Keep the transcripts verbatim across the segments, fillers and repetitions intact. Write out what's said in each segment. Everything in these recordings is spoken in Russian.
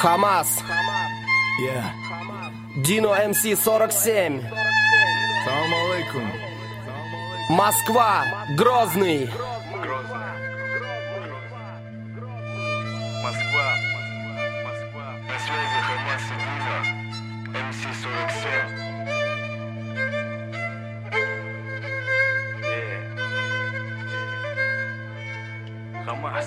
Хамас, Yeah. Дино эм си сорок семь, Салам алейкум. Москва, Грозный. Москва, Москва, на связи Хамас и Дино, эм си сорок семь. Хамас,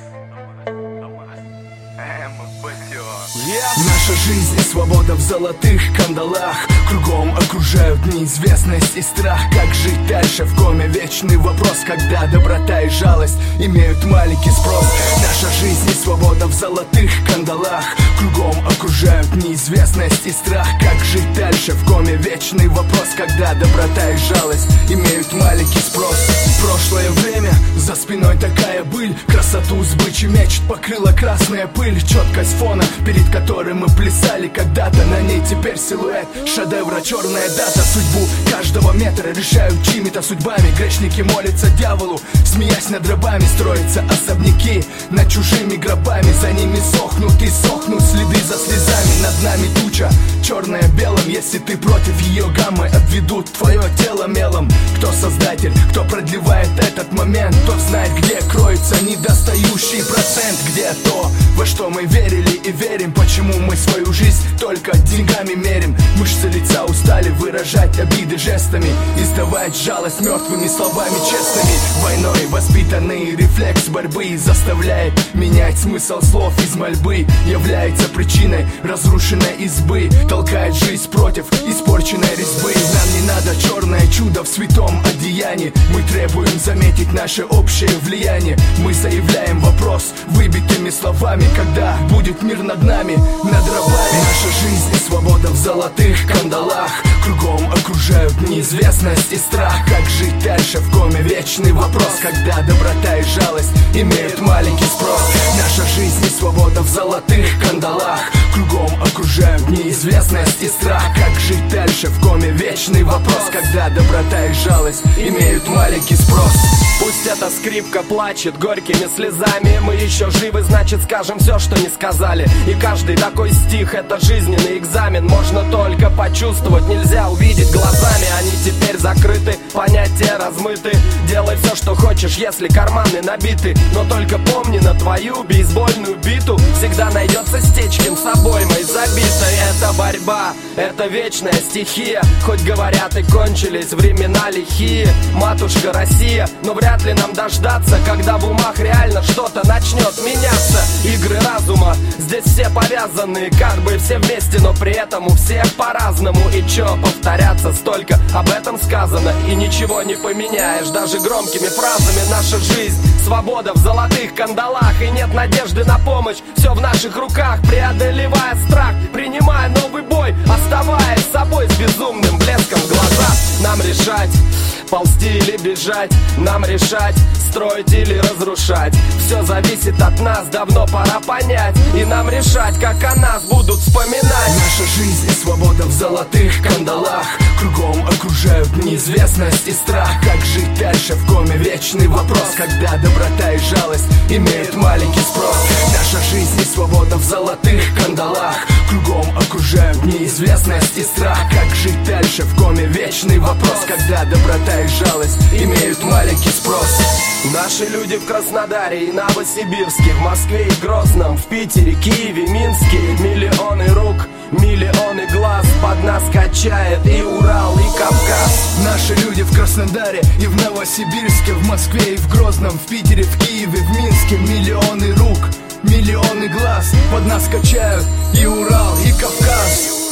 Хамас, эм, батё. Наша жизнь и свобода в золотых кандалах. Кругом окружают неизвестность и страх. Как жить дальше в коме? Вечный вопрос, когда доброта и жалость имеют маленький спрос. Наша жизнь и свобода в золотых кандалах. Кругом окружают неизвестность и страх. Как жить дальше в коме? Вечный вопрос, когда доброта и жалость имеют маленький спрос. Прошлое время, за спиной такая быль. Красоту с бычий меч покрыла красная пыль. Четкость фона, перед которым мы плясали когда-то. На ней теперь силуэт шедевра, черная дата. Судьбу каждого метра решают чьими-то судьбами. Грешники молятся дьяволу, смеясь над рабами. Строятся особняки над чужими гробами. За ними сохнут и сохнут следы за слезами. Над нами туча, черная белым. Если ты против ее гаммы, обведут твое тело мелом. Кто создатель, кто продлевает этот момент, тот знает, где кроется недостающий процент. Где то, во что мы верили и верим. Почему мы свою жизнь только деньгами мерим. Мышцы лица устали выражать обиды жестами, издавать жалость мертвыми словами честными. Войной воспитанный рефлекс борьбы заставляет менять смысл слов из мольбы. Является причиной разрушенной избы, толкает жизнь против испорченной резьбы. Нам не надо черное чудо в святом одеянии. Мы требуем заметить наше общее влияние. Мы заявляем вопрос выбитыми словами. Когда будет мир над нами, над рабами? Наша жизнь и свобода в золотых кандалах. Кругом окружают неизвестность и страх. Как жить дальше в коме? Вечный вопрос, когда доброта и жалость имеют маленький спрос. Наша жизнь и свобода в золотых кандалах. Кругом окружают неизвестность и страх. Как жить дальше в коме? Вечный вопрос, когда доброта и жалость имеют маленький спрос. Пусть эта скрипка плачет горькими слезами. Мы еще живы, значит скажем все, что не сказали. И каждый такой стих — это жизненный экзамен. Можно только почувствовать, нельзя увидеть глазами. Они теперь закрыты, понятия размыты. Делай все, что хочешь, если карманы набиты. Но только помни, на твою бейсбольную биту всегда найдется стечкин с обоймой забитой. Это борьба, это вечная стихия. Хоть говорят и кончились времена лихие, матушка Россия. Но вряд ли нам дождаться, когда в умах реально что-то начнет меняться. Игры разума, здесь все повязаны, как бы все вместе, но при этом у всех по-разному. И чё повторяться, столько об этом сказано, и ничего не поменяешь даже громкими фразами. Наша жизнь, свобода в золотых кандалах. И нет надежды на помощь, все в наших руках. Преодолевая страх, принимая новый бой, оставаясь собой с безумным блеском в глазах. Нам решать, ползти или бежать, нам решать, строить или разрушать. Все зависит от нас, давно пора понять. И нам решать, как о нас будут вспоминать. Наша жизнь и свобода в золотых кандалах. Кругом окружают неизвестность и страх. Как жить дальше в коме? Вечный вопрос, когда доброта и жалость имеют маленький спрос. Наша жизнь и свобода в золотых кандалах. Кругом окружают неизвестность и страх. Как жить дальше в коме? Вечный вопрос, когда доброта и жалость имеют маленький спрос. Наши люди в Краснодаре и Новосибирске, в Москве и Грозном, в Питере, Киеве, Минске. Миллионы рук, миллионы глаз под нас качает и Урал, и Кавказ. Наши люди в Краснодаре и в Новосибирске, в Москве и в Грозном, в Питере, в Киеве, в Минске. Миллионы рук, миллионы глаз под нас качают и Урал, и Кавказ.